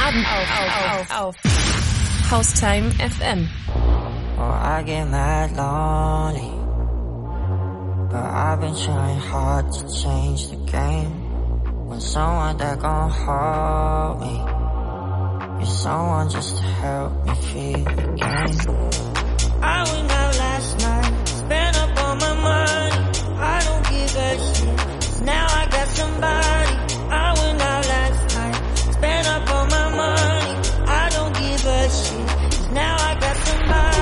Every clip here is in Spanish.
Abend auf Haustime FM. Oh, I get mad lonely, but I've been trying hard to change the game. Want someone that gon' hold me, you're someone just to help me feel again. I went out last night, spent up all my money, I don't give a shit, 'cause now I got somebody. I went out last night, spent up all my money, I don't give a shit, 'cause now I got somebody.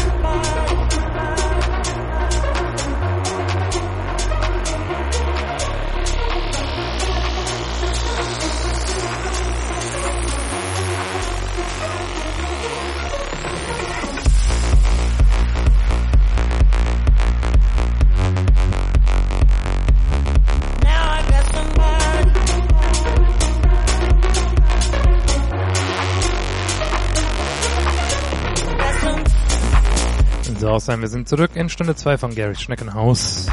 So sein, wir sind zurück in Stunde 2 von Gary's Schneckenhaus.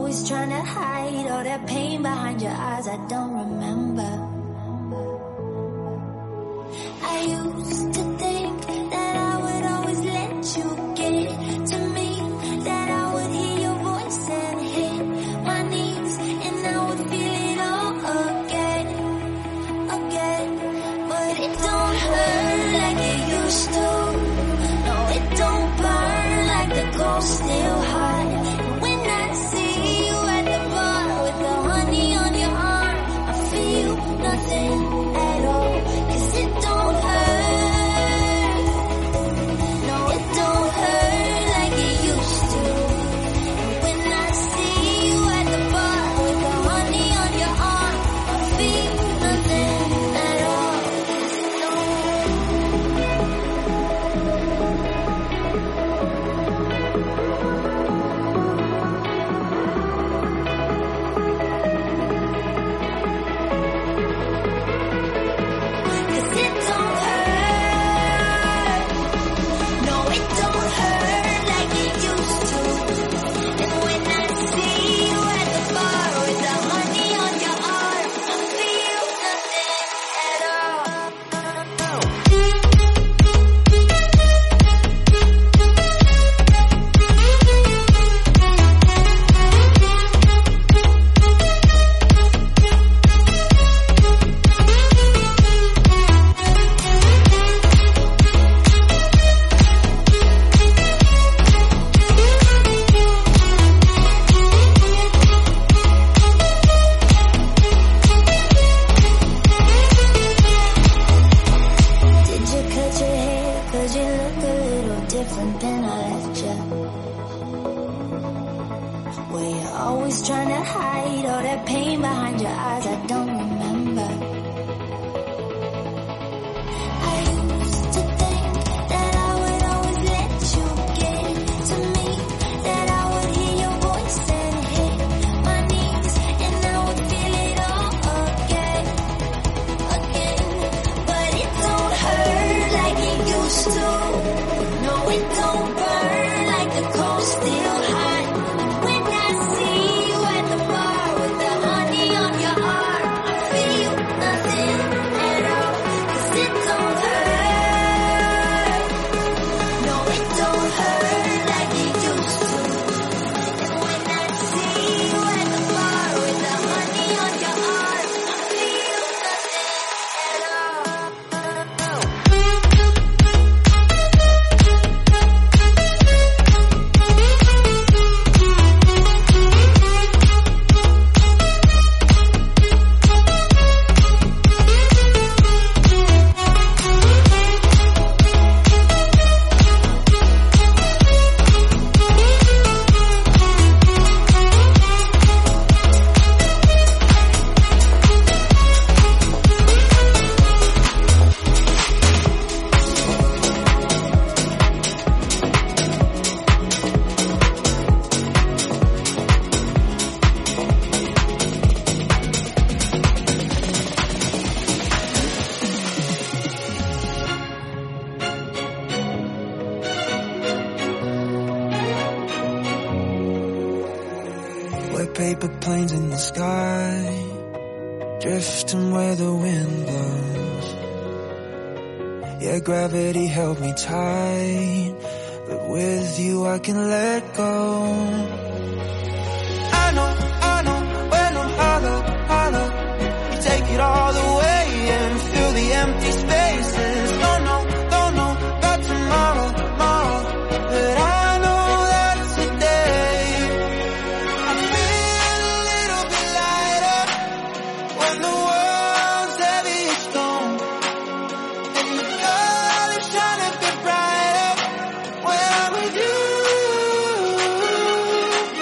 always trying to hide all that pain behind your eyes. I don't remember. I used to think that I would always let you get to me, that I would hear your voice and hit my knees, and I would feel it all again. But it don't hurt like it used to. No, it don't burn like the cold's still hot. And when I see you at the bar with the honey on your arm, I feel nothing at all. 'Cause it don't hurt. No, it don't hurt like it used to. And when I see you at the bar with the honey on your arm, I feel nothing at all. 'Cause it don't paper planes in the sky, drifting where the wind blows. Yeah, gravity held me tight, but with you I can let go. I know, when I'm hollow, you take it all away and fill the empty spaces. Don't know about tomorrow, but I know that today I feel a little bit lighter when the world's heavy stone, and the girl is trying to get brighter when I'm with you.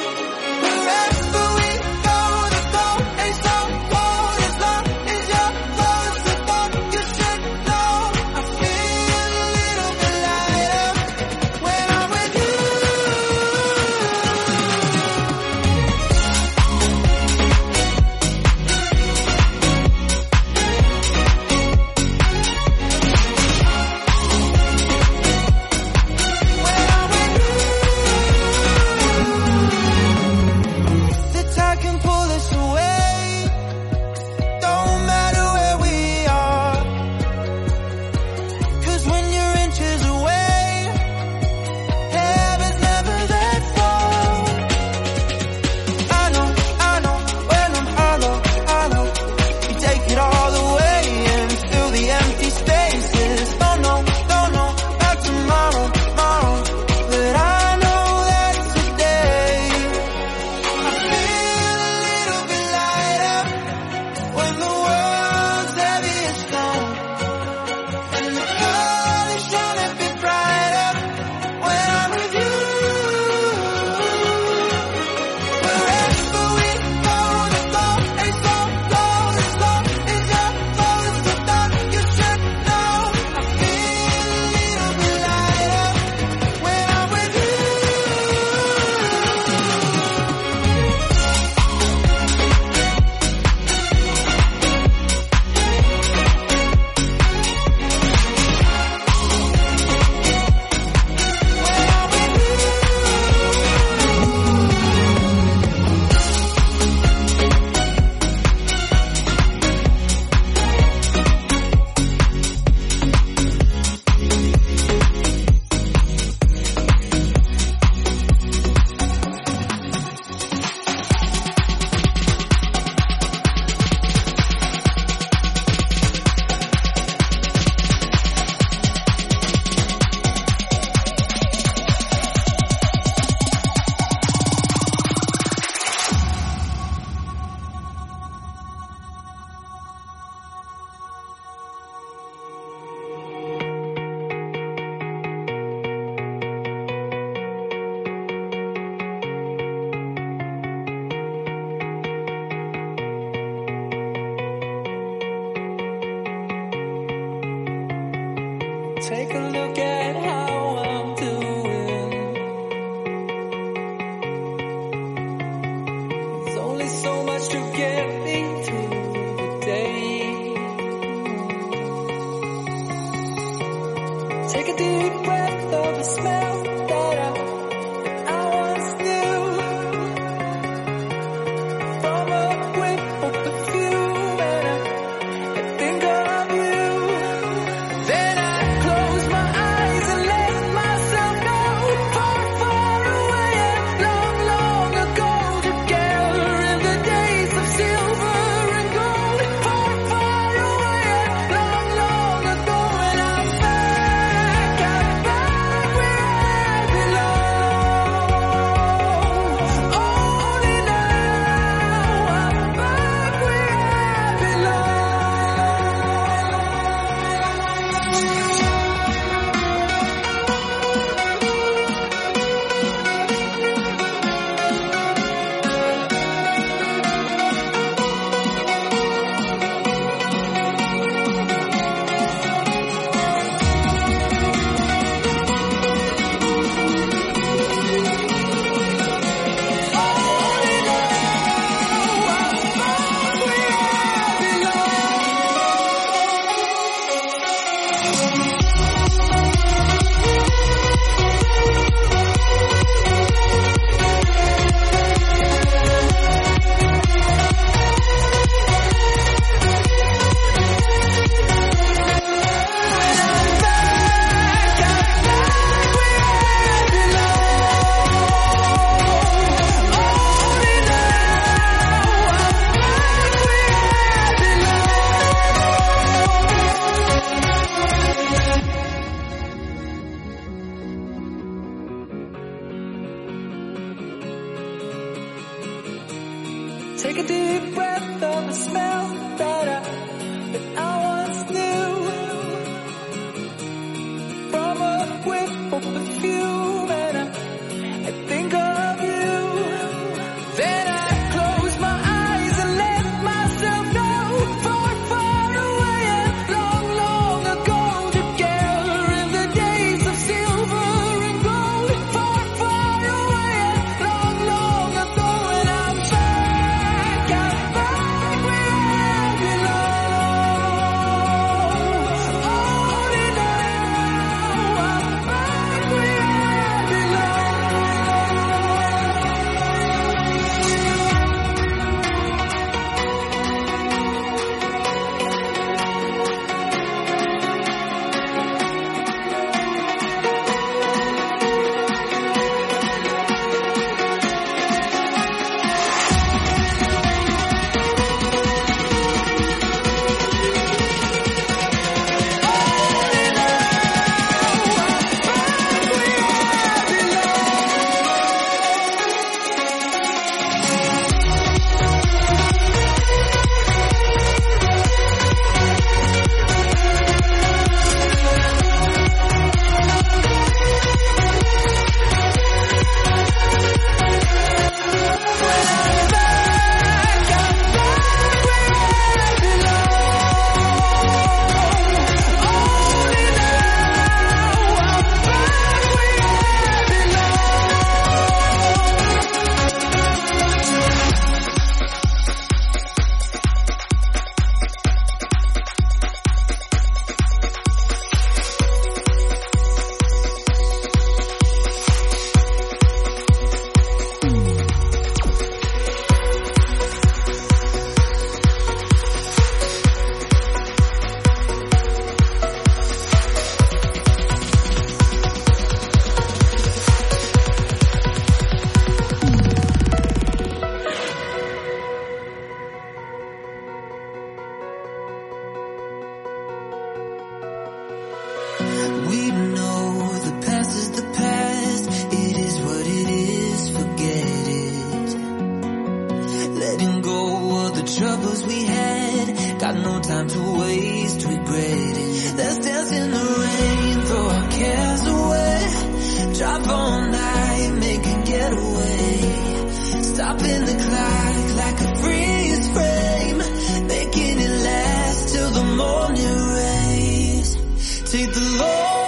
Take a look at how I'm doing. There's only so much to get me through the day. Take a deep breath of the smell that I once knew. From a whiff of perfume, and I think of you. Then I close my eyes and let myself go far, far away and long, long ago. Together in the days of silver and gold. Far, far away and long, long ago. And I'm back where I belong. Only now I'm back where I belong. Take a deep breath of the smell that I once knew. From a whiff of perfume, and I think of you. Then I close my eyes and let myself go far, far away and long, long ago. Together in the days of silver and gold. Far, far away and long, long ago. And I'm back where I belong. Only now I'm back where I belong. We know the past is the past. It is what it is, forget it. Letting go of the troubles we had. Got no time to waste, regret it. Let's dance in the rain, throw our cares away. Drive all night, make a getaway. Stopping the clock like a freeze frame. Making it last till the morning rays. Take the Lord.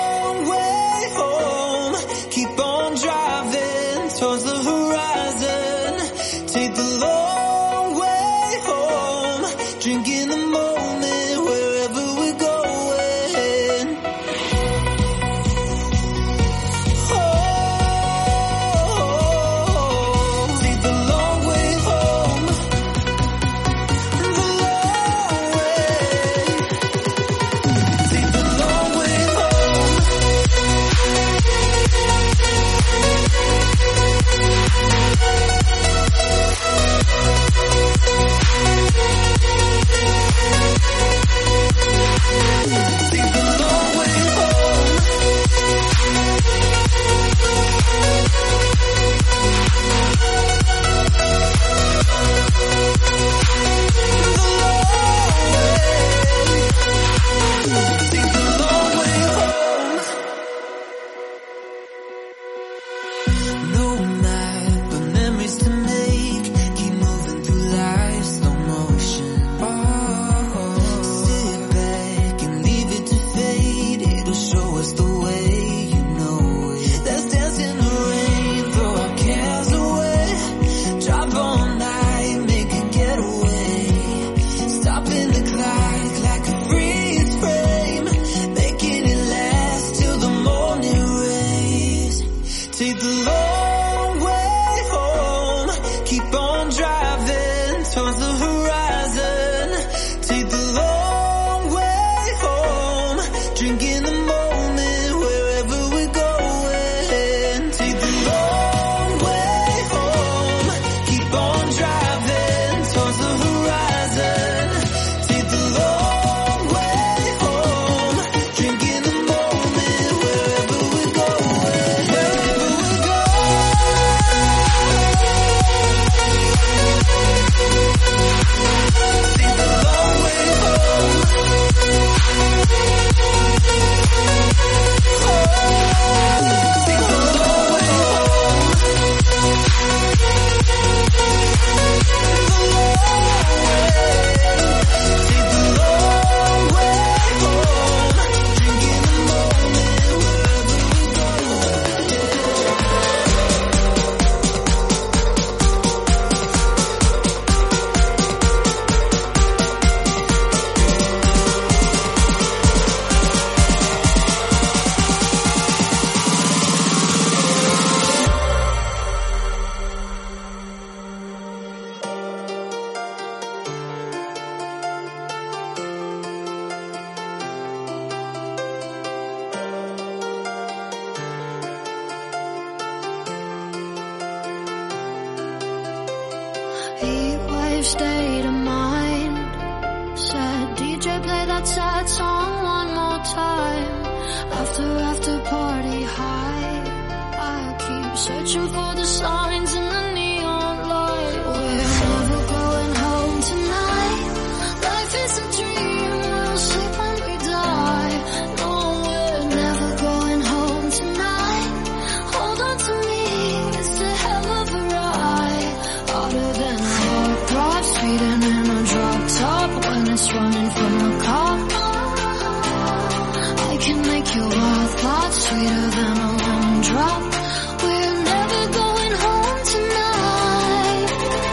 heat wave state of mind. Said DJ play that sad song one more time. After party high, I keep searching for the signs in the neon light. We're never going home tonight. Life is a dream, we'll sleep when we die. No, we're never going home tonight. Hold on to me, it's a hell of a ride. Harder than a hard drive, speeding in a drop top when it's running from a cop. I can make your wild thoughts sweeter than a lemon drop. We're never going home tonight.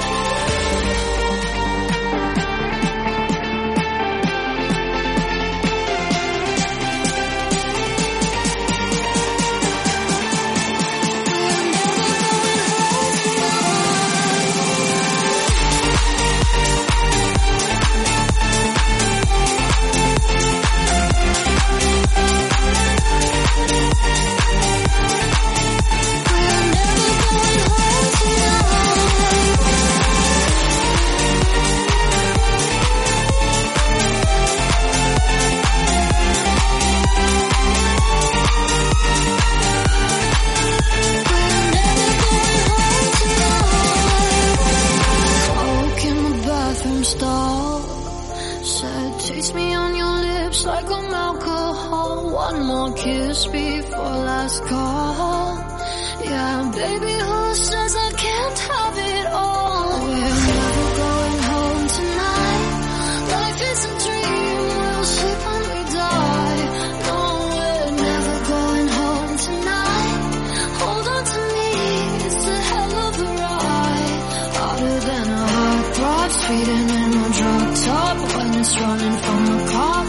Smoke in the bathroom stall. Said, taste me on your lips like I'm alcohol. One more kiss before last call. Yeah, baby, who says I can't have it all? We're never going home tonight. Life is a dream, we'll sleep when we die. No, we're never going home tonight. Hold on to me, it's a hell of a ride. Harder than a hard drive, speeding in a drop top when it's running from a cop.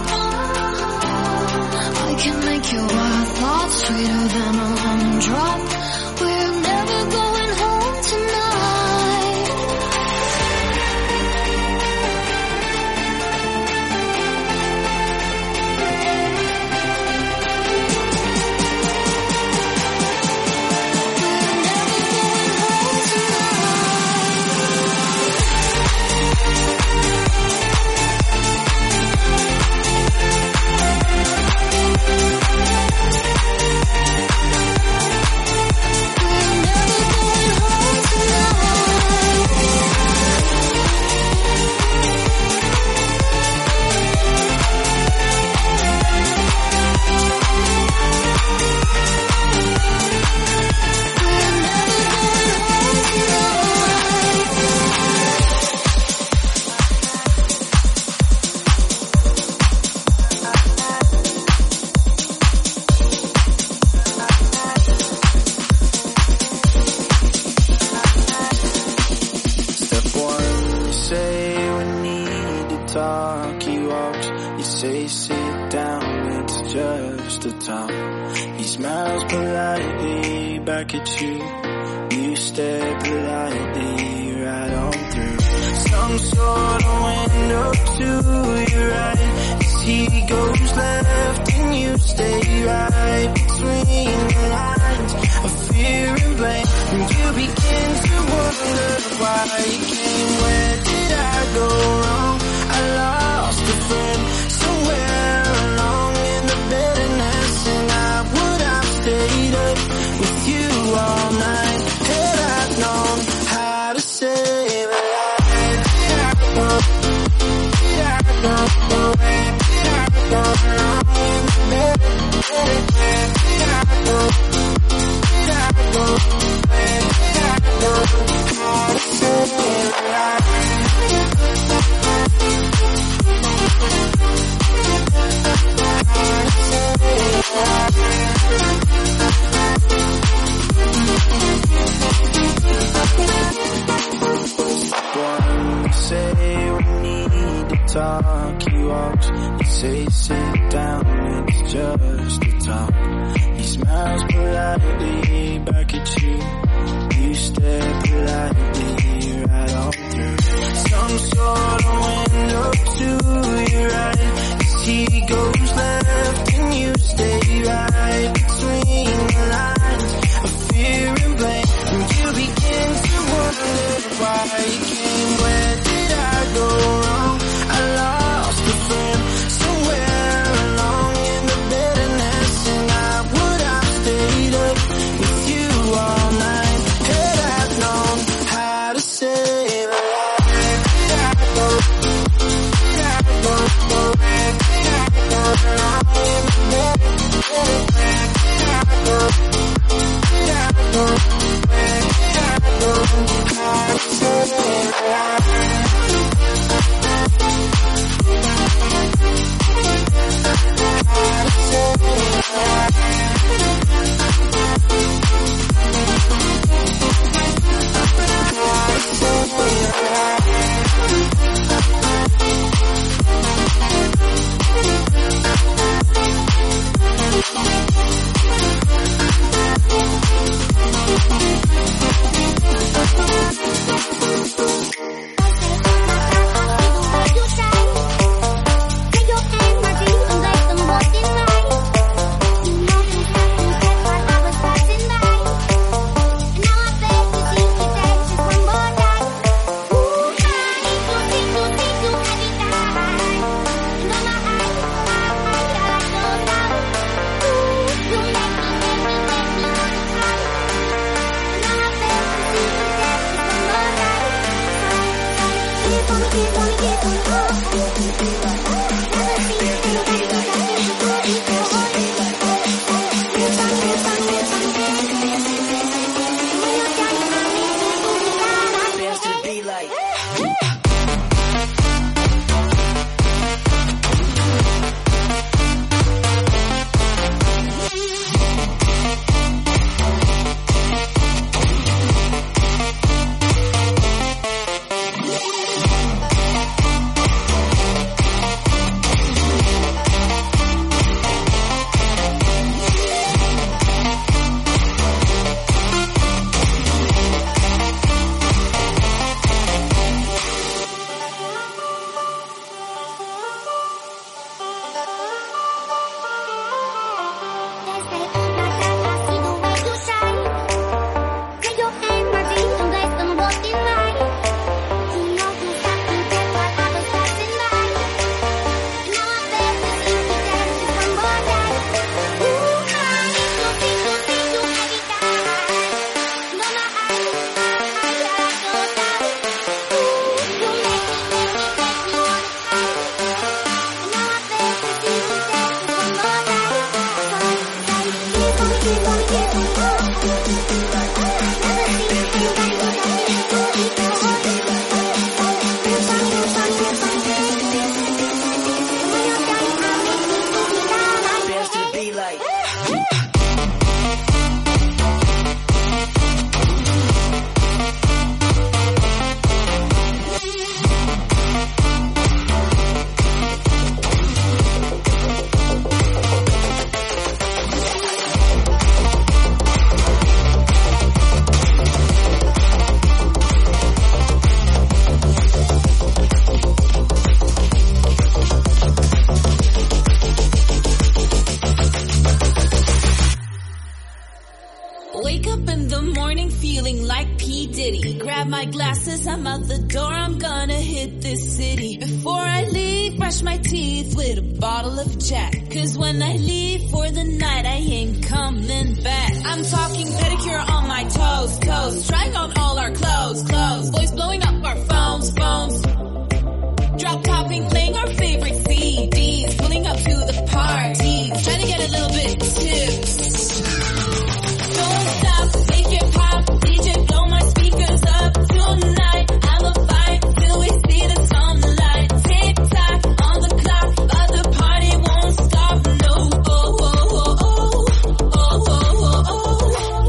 I can make your wild thoughts sweeter than a lemon drop. We're never going home tonight. We're never going home talk, he walks, you say sit down, it's just a talk. He smiles politely back at you, you stare politely right on through some sort of window to your right. As he goes left and you stay right between the lines of fear and blame, and you begin to wonder why you came. Where did I go wrong? I lost a friend somewhere along in the bitterness, and I would have stayed up with you all night had I known how to save a life. Did I go? Did I go? Where did I go wrong in the bitterness? Did I go? Did I go? Where did I go? How to save a life. One say we need to talk, he walks, you say sit down, it's just a talk. He smiles politely back at you, you stare politely right on through some sort of window to your right. As he goes left and you stay right between the lines of fear and blame, and you begin to wonder why you came. P. Diddy. Grab my glasses, I'm out the door, I'm gonna hit this city. Before I leave, brush my teeth with a bottle of Jack. Cause when I leave for the night, I ain't coming back. I'm talking pedicure on my toes, toes. Trying on all our clothes, clothes. Boys blowing up our phones, phones. Drop topping, playing our favorite CDs. Pulling up to the party, trying to get a little bit tips. Don't stop, make it pop. DJ, blow my speakers up tonight. I'ma fight till we see the sunlight. Tick tock on the clock, but the party won't stop. No, oh, oh, oh, oh, oh, oh, oh, oh.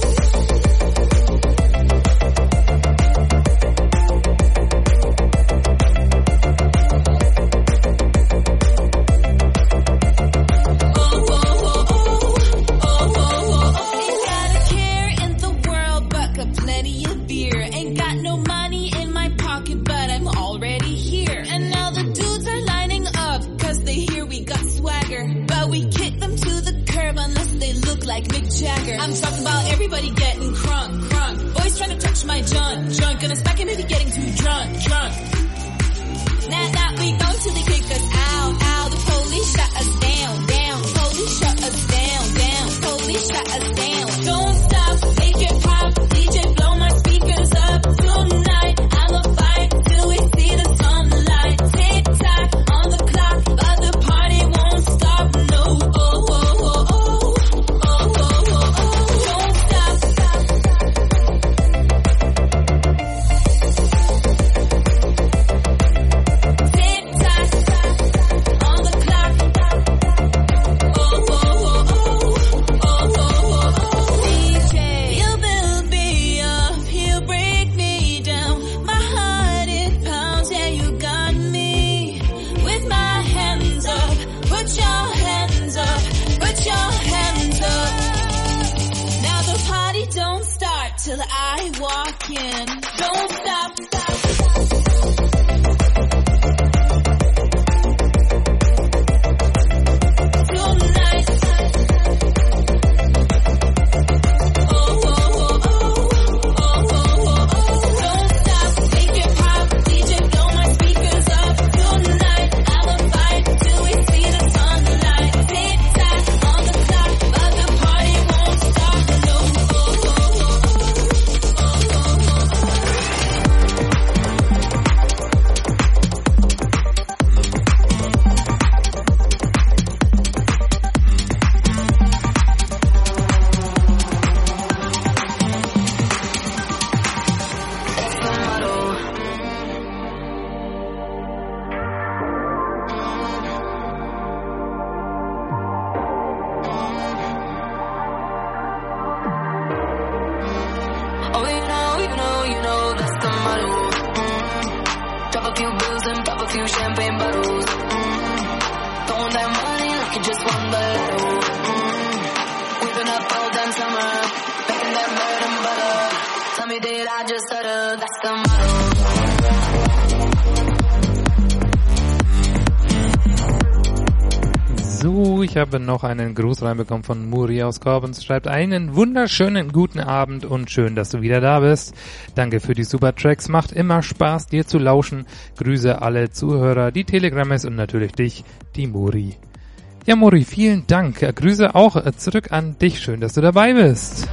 Like Mick Jagger. I'm talking about everybody getting crunk, crunk. Boys trying to touch my junk, junk. Gonna smack him if he's getting too drunk, drunk. Now we go till they kick us out, out. The police shut us down, down. Police shut us down, down. Police shut us down. Don't stop, make it pop. DJ, blow my speakers up tonight. I'ma fight till we see the sunlight. Tick tock on the clock, but the party won't stop. No, oh, oh, oh, oh. Till I walk in, don't stop, stop, stop. Tonight. Oh, oh, oh, oh, oh, oh, oh, oh. Don't stop, make it pop. DJ, blow my speakers up tonight. I'ma fight till we see the sunlight. Tick tock on the clock, but the party won't stop. No, oh, oh, oh, oh. So, ich habe noch einen Gruß reinbekommen von Muri aus Korbens. Schreibt einen wunderschönen guten Abend und schön, dass du wieder da bist. Danke für die super Tracks. Macht immer Spaß, dir zu lauschen. Grüße alle Zuhörer, die Telegrammes und natürlich dich, die Muri. Ja, Muri, vielen Dank. Grüße auch zurück an dich. Schön, dass du dabei bist.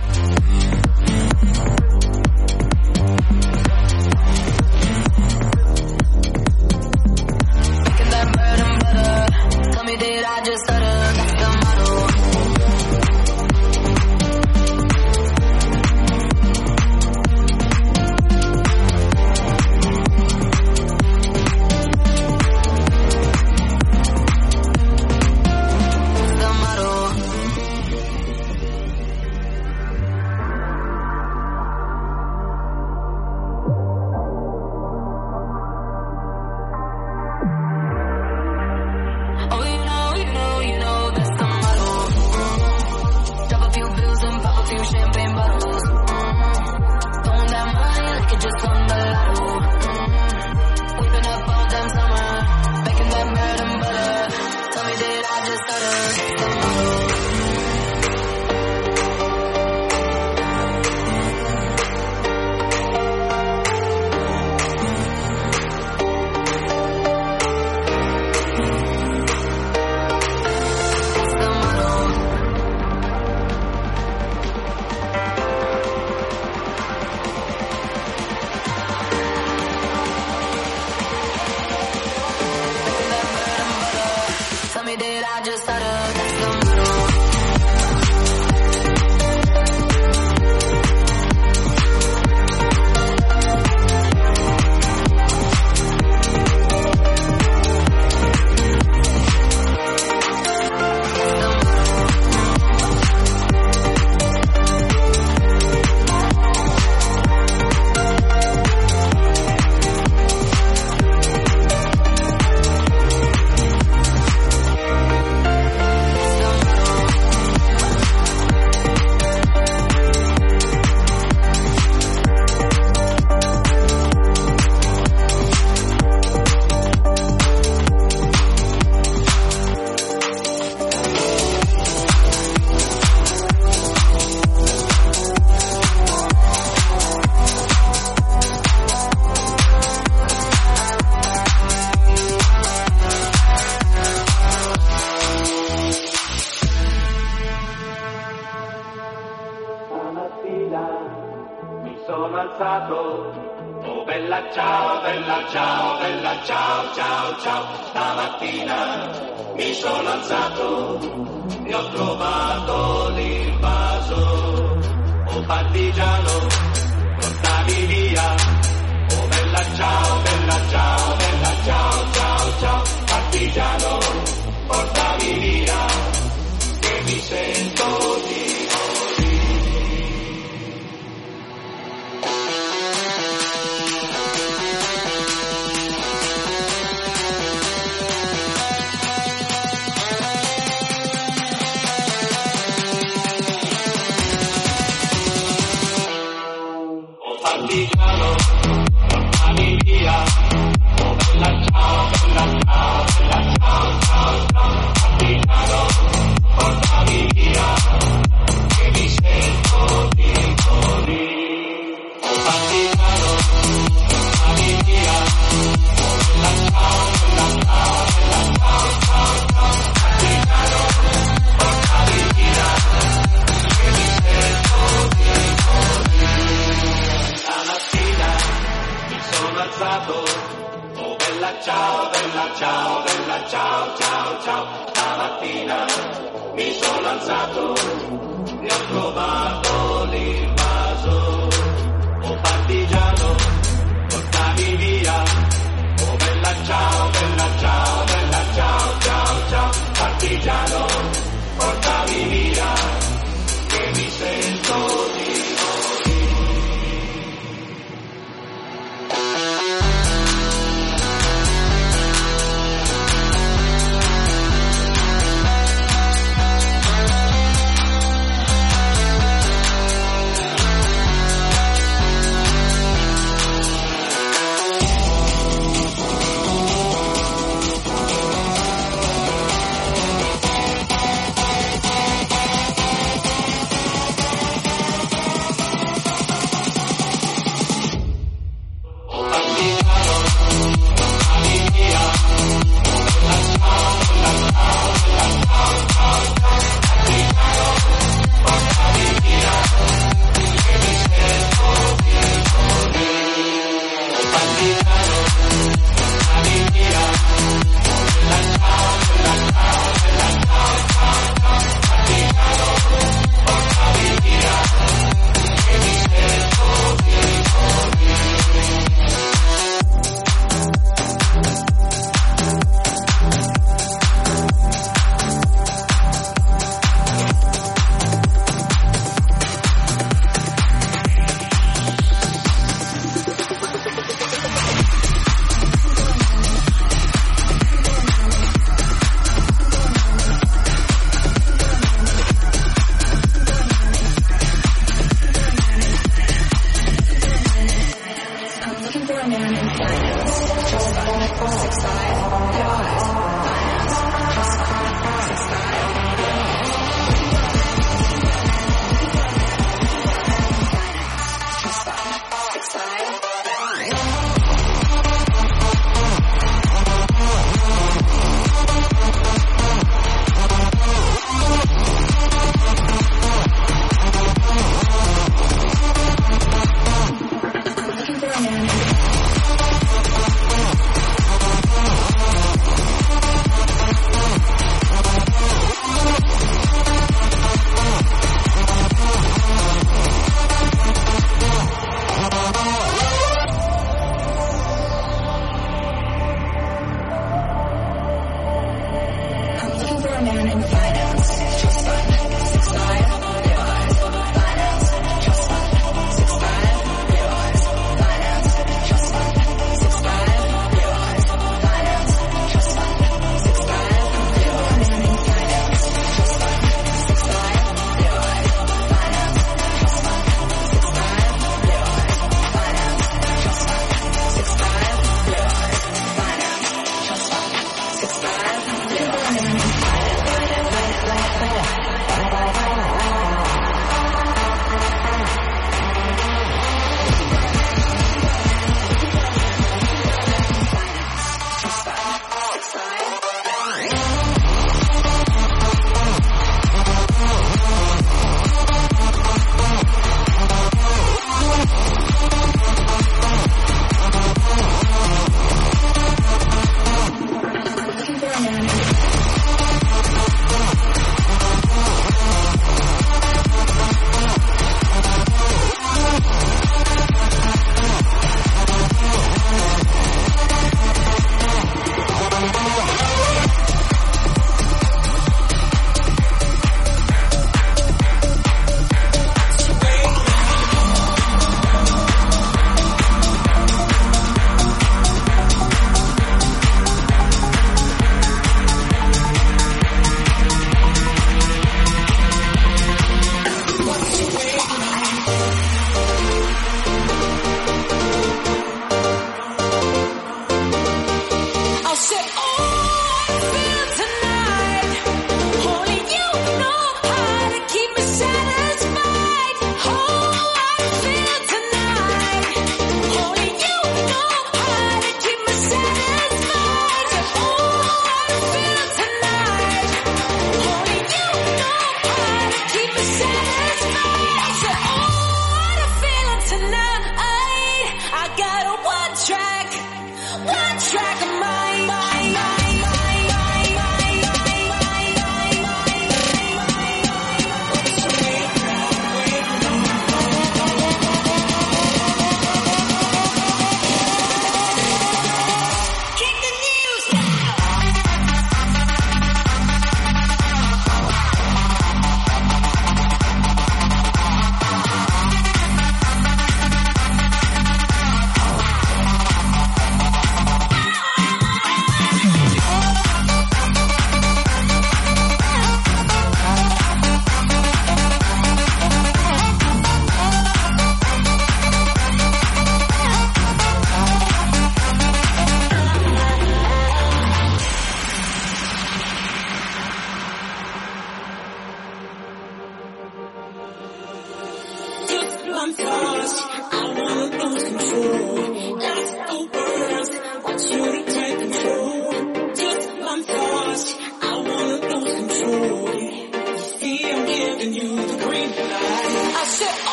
sono alzato, oh bella ciao, bella ciao, bella ciao, ciao, ciao. Stamattina mi sono alzato e ho trovato l'invaso. Oh partigiano, portami via, oh bella ciao, bella ciao, bella ciao, ciao, ciao. Partigiano, portami via, che mi sento di partigiano, portami via, oh bella ciao, bella ciao, bella ciao, ciao, ciao. Partigiano, portami via, che mi sento di morire. Oh partigiano, portami via, oh bella ciao, bella ciao, bella ciao, ciao, ciao. Partigiano, portami via, che mi sento di morire. Stamattina mi sono alzato, oh bella ciao, bella ciao, bella ciao, ciao, ciao. Stamattina mi sono alzato e ho trovato l'invaso. Oh partigiano, portami via, oh bella ciao, bella ciao, bella ciao, ciao, ciao. Partigiano, portami via, che mi sento di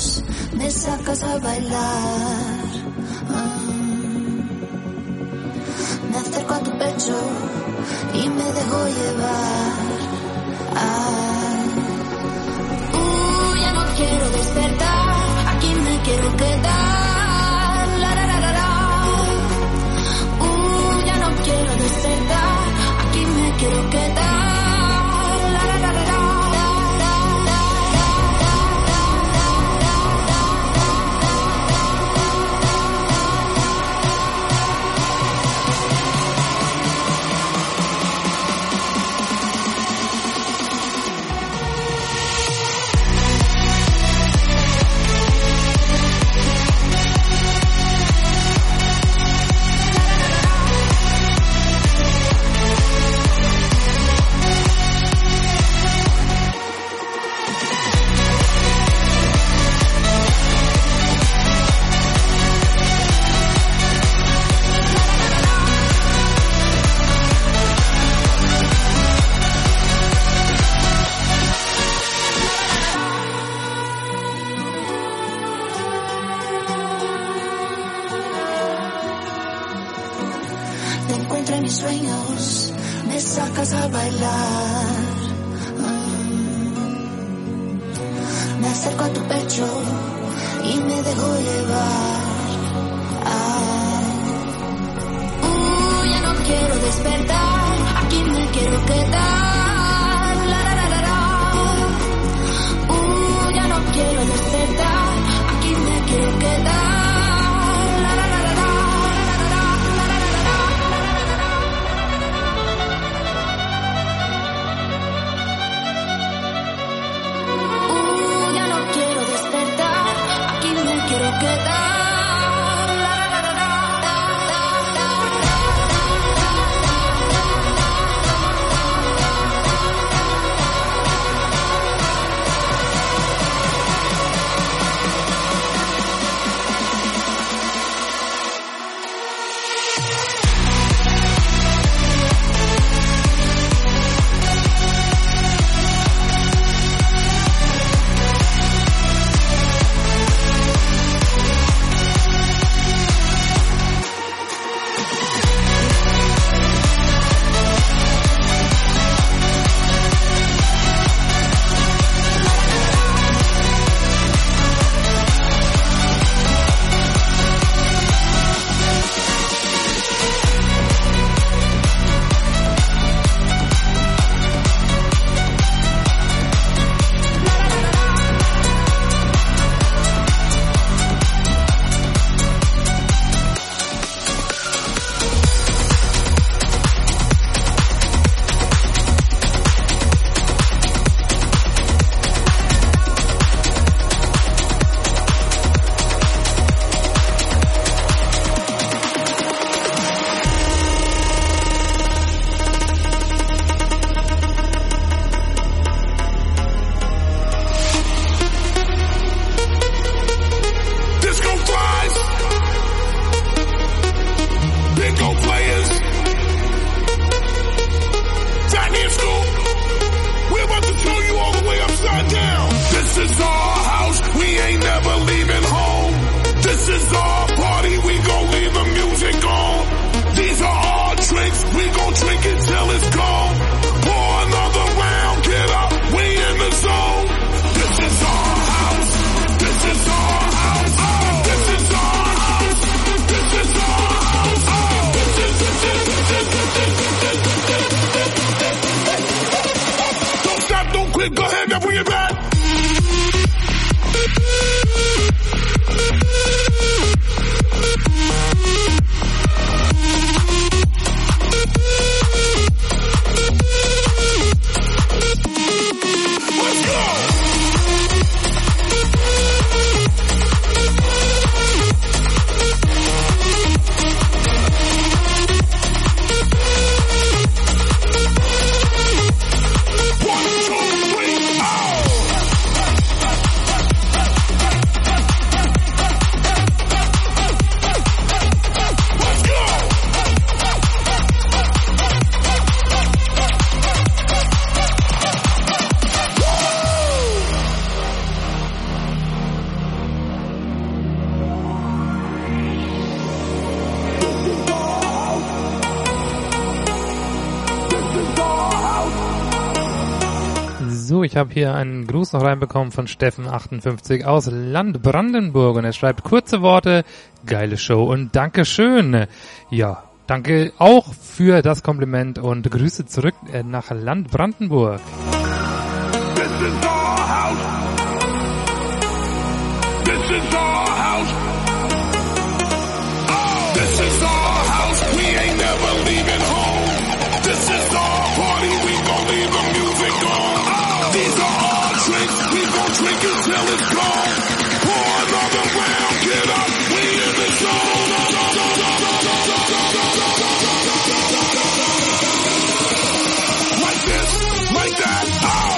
sueños, me sacas a bailar. Me acerco a tu pecho y me dejo llevar. Ya no quiero despertar, aquí me quiero quedar. La la la la la. Ya no quiero despertar, aquí me quiero quedar. A bailar, me acerco a tu pecho y me dejo llevar. Ya no quiero despertar, aquí me quiero quedar. La la la la la. Ya no quiero despertar, aquí me quiero quedar. Go ahead, now bring it back. So, ich habe hier einen Gruß noch reinbekommen von Steffen58 aus Land Brandenburg und er schreibt kurze Worte, geile Show und Dankeschön. Ja, danke auch für das Kompliment und Grüße zurück nach Land Brandenburg. This is our house. This is our house. Oh, this is our house. We ain't never leaving home. This is our party. We gon' leave the music on. Oh, these are our drinks. We gon' drink until it's gone. Pour another round. Get up. We in the zone. Like this. Like that. Oh.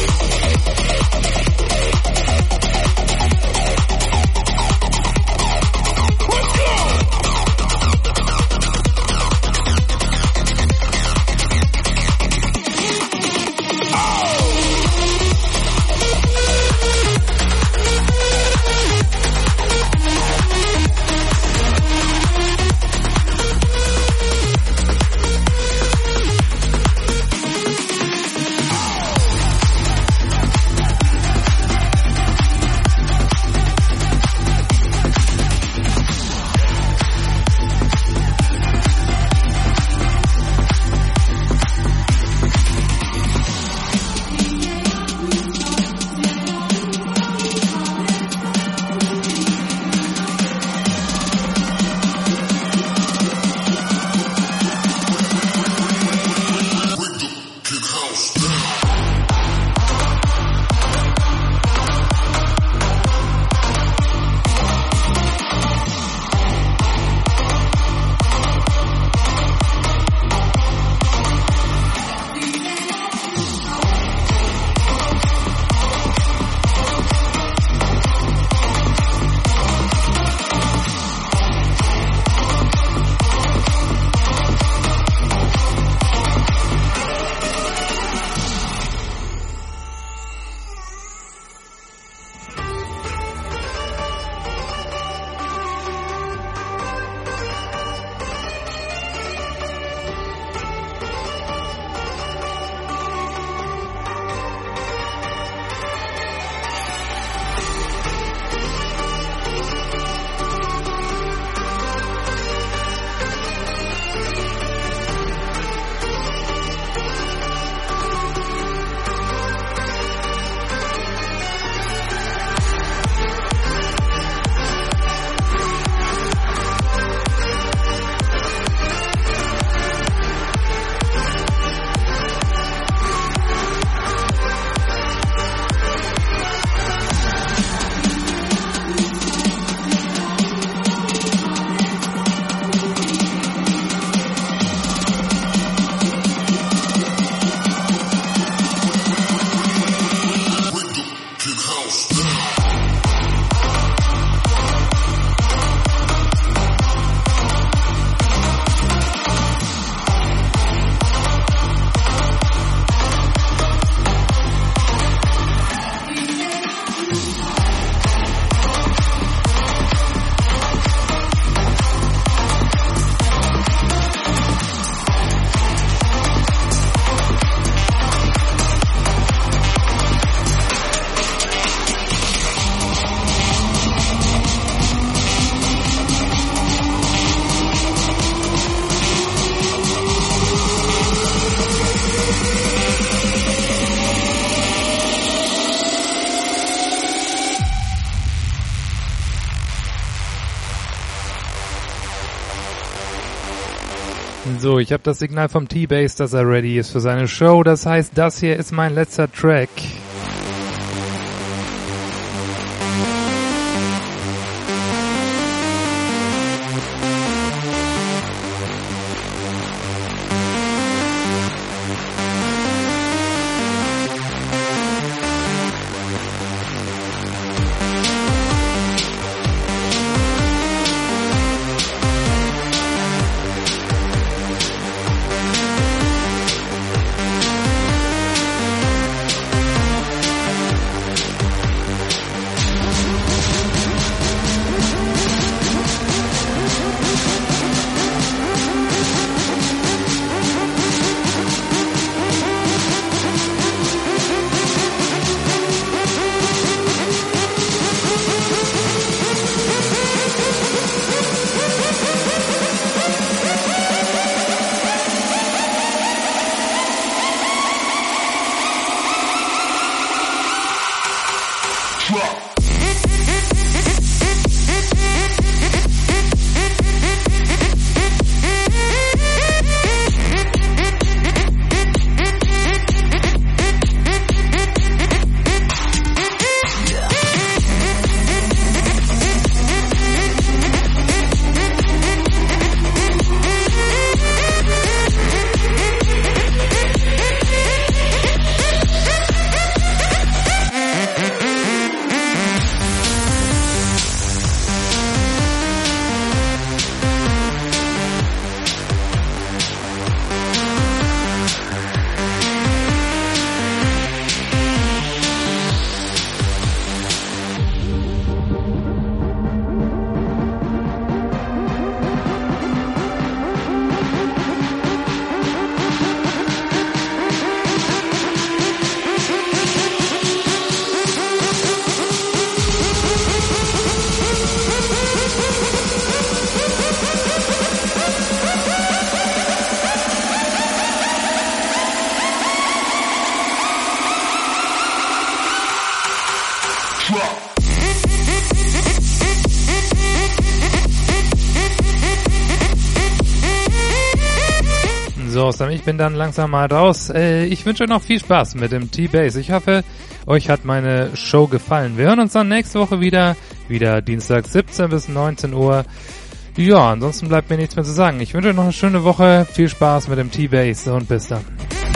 So, ich habe das Signal vom T-Bass, dass er ready ist für seine Show. Das heißt, das hier ist mein letzter Track. Awesome. Ich bin dann langsam mal raus. Ich wünsche euch noch viel Spaß mit dem T-Bass. Ich hoffe, euch hat meine Show gefallen. Wir hören uns dann nächste Woche wieder Dienstag 17 bis 19 Uhr. Ja, ansonsten bleibt mir nichts mehr zu sagen. Ich wünsche euch noch eine schöne Woche. Viel Spaß mit dem T-Bass und bis dann.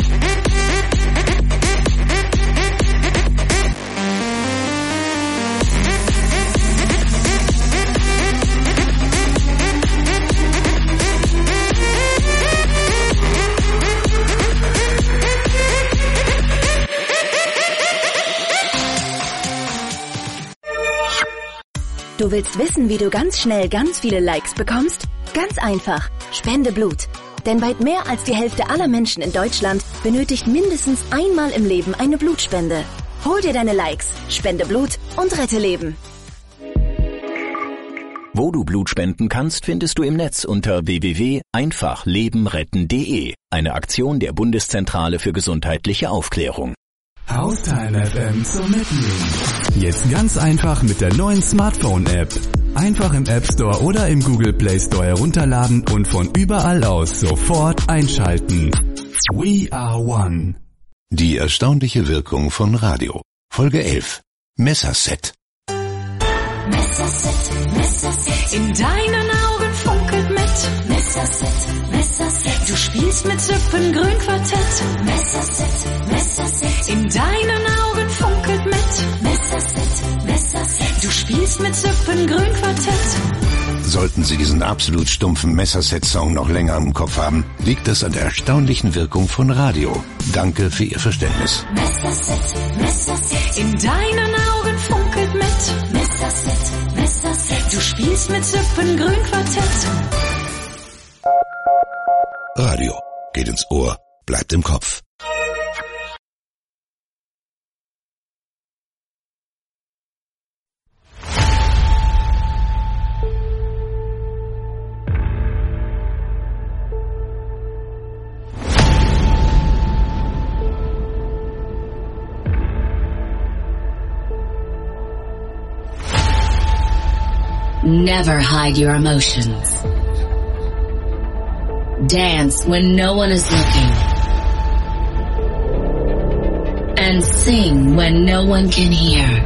Du willst wissen, wie du ganz schnell ganz viele Likes bekommst? Ganz einfach. Spende Blut. Denn weit mehr als die Hälfte aller Menschen in Deutschland benötigt mindestens einmal im Leben eine Blutspende. Hol dir deine Likes, spende Blut und rette Leben. Wo du Blut spenden kannst, findest du im Netz unter www.einfachlebenretten.de. Eine Aktion der Bundeszentrale für gesundheitliche Aufklärung. Haustime FM zum Mitnehmen. Jetzt ganz einfach mit der neuen Smartphone-App. Einfach im App Store oder im Google Play Store herunterladen und von überall aus sofort einschalten. We are one. Die erstaunliche Wirkung von Radio. Folge 11. Messerset. Messerset, Messerset. In deinen Augen funkelt mit. Messerset, Messerset. Du spielst mit Zippengrün-Quartett. Messerset, Messerset. In deinen Augen funkelt mit. Messerset, Messerset. Du spielst mit Zippengrün-Quartett. Sollten Sie diesen absolut stumpfen Messerset-Song noch länger im Kopf haben, liegt das an der erstaunlichen Wirkung von Radio. Danke für Ihr Verständnis. Messerset, Messerset. In deinen Augen funkelt mit. Messerset, Messerset. Du spielst mit Zippengrün-Quartett. Radio geht ins Ohr, bleibt im Kopf. Never hide your emotions. Dance when no one is looking. And sing when no one can hear.